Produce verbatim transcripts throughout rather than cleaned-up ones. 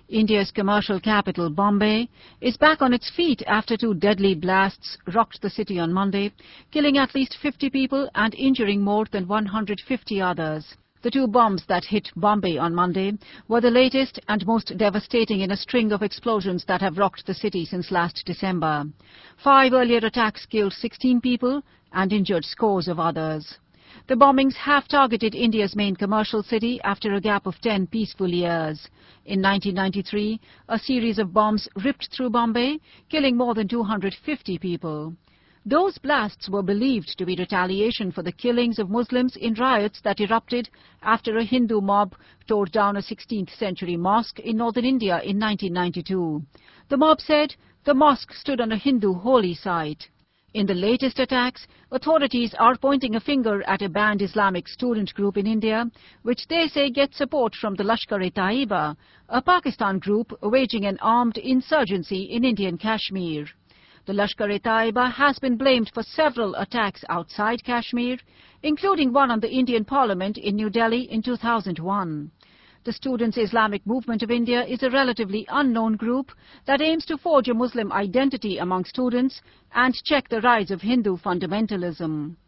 India's commercial capital, Bombay, is back on its feet after two deadly blasts rocked the city on Monday, killing at least fifty people and injuring more than one hundred fifty others. The two bombs that hit Bombay on Monday were the latest and most devastating in a string of explosions that have rocked the city since last December. Five earlier attacks killed sixteen people and injured scores of others. The bombings have targeted India's main commercial city after a gap of ten peaceful years. In nineteen ninety-three, a series of bombs ripped through Bombay, killing more than two hundred fifty people. Those blasts were believed to be retaliation for the killings of Muslims in riots that erupted after a Hindu mob tore down a sixteenth century mosque in northern India in nineteen ninety-two. The mob said the mosque stood on a Hindu holy site. In the latest attacks, authorities are pointing a finger at a banned Islamic student group in India, which they say gets support from the Lashkar-e-Taiba, a Pakistan group waging an armed insurgency in Indian Kashmir. The Lashkar-e-Taiba has been blamed for several attacks outside Kashmir, including one on the Indian Parliament in New Delhi in two thousand one. The Students' Islamic Movement of India is a relatively unknown group that aims to forge a Muslim identity among students and check the rise of Hindu fundamentalism.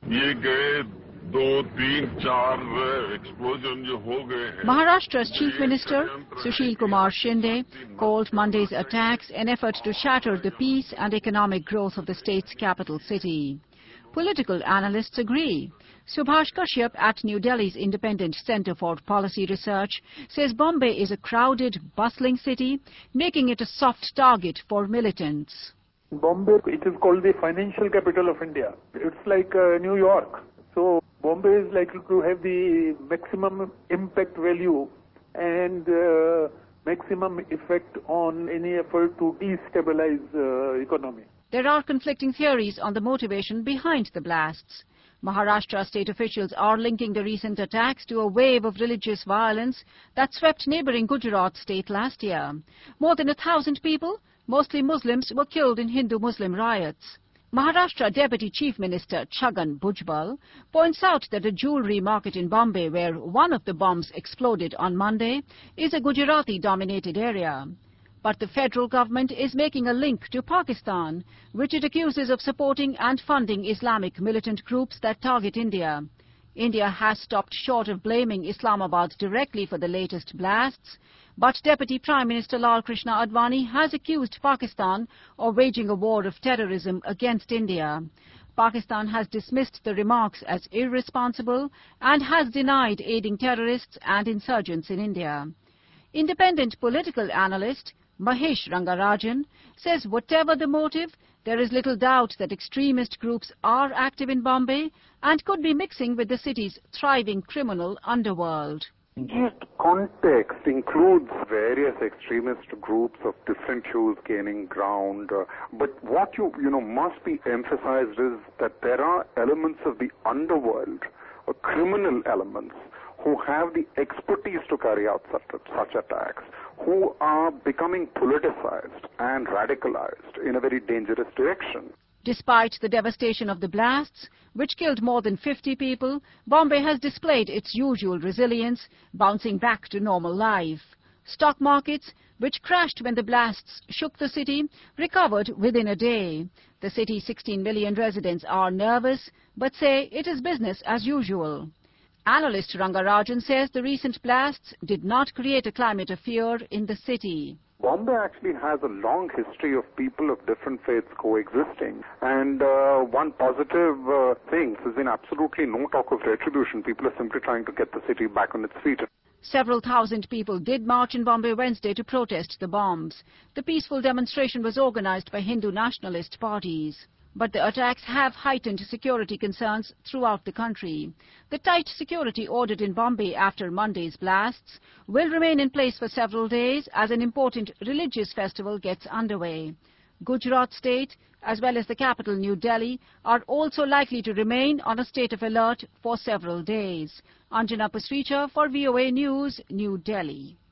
Maharashtra's Chief Minister, Sushil Kumar Shinde, called Monday's attacks an effort to shatter the peace and economic growth of the state's capital city. Political analysts agree. Subhash Kashyap at New Delhi's Independent Centre for Policy Research says Bombay is a crowded, bustling city, making it a soft target for militants. Bombay, it is called the financial capital of India. It's like uh, New York. So Bombay is likely to have the maximum impact value and uh, maximum effect on any effort to destabilize uh, economy. There are conflicting theories on the motivation behind the blasts. Maharashtra state officials are linking the recent attacks to a wave of religious violence that swept neighbouring Gujarat state last year. More than a thousand people, mostly Muslims, were killed in Hindu-Muslim riots. Maharashtra Deputy Chief Minister Chhagan Bhujbal points out that a jewellery market in Bombay, where one of the bombs exploded on Monday, is a Gujarati-dominated area. But the federal government is making a link to Pakistan, which it accuses of supporting and funding Islamic militant groups that target India. India has stopped short of blaming Islamabad directly for the latest blasts, but Deputy Prime Minister Lal Krishna Advani has accused Pakistan of waging a war of terrorism against India. Pakistan has dismissed the remarks as irresponsible and has denied aiding terrorists and insurgents in India. Independent political analyst Mahesh Rangarajan says whatever the motive, there is little doubt that extremist groups are active in Bombay and could be mixing with the city's thriving criminal underworld. This context includes various extremist groups of different hues gaining ground, uh, but what you, you know, must be emphasized is that there are elements of the underworld, or criminal elements, who have the expertise to carry out such, such attacks, who are becoming politicized and radicalized in a very dangerous direction. Despite the devastation of the blasts, which killed more than fifty people, Bombay has displayed its usual resilience, bouncing back to normal life. Stock markets, which crashed when the blasts shook the city, recovered within a day. The city's sixteen million residents are nervous, but say it is business as usual. Analyst Rangarajan says the recent blasts did not create a climate of fear in the city. Bombay actually has a long history of people of different faiths coexisting, and uh, one positive uh, thing, there's been absolutely no talk of retribution. People are simply trying to get the city back on its feet. Several thousand people did march in Bombay Wednesday to protest the bombs. The peaceful demonstration was organized by Hindu nationalist parties. But the attacks have heightened security concerns throughout the country. The tight security ordered in Bombay after Monday's blasts will remain in place for several days as an important religious festival gets underway. Gujarat state, as well as the capital New Delhi, are also likely to remain on a state of alert for several days. Anjana Pasricha for V O A News, New Delhi.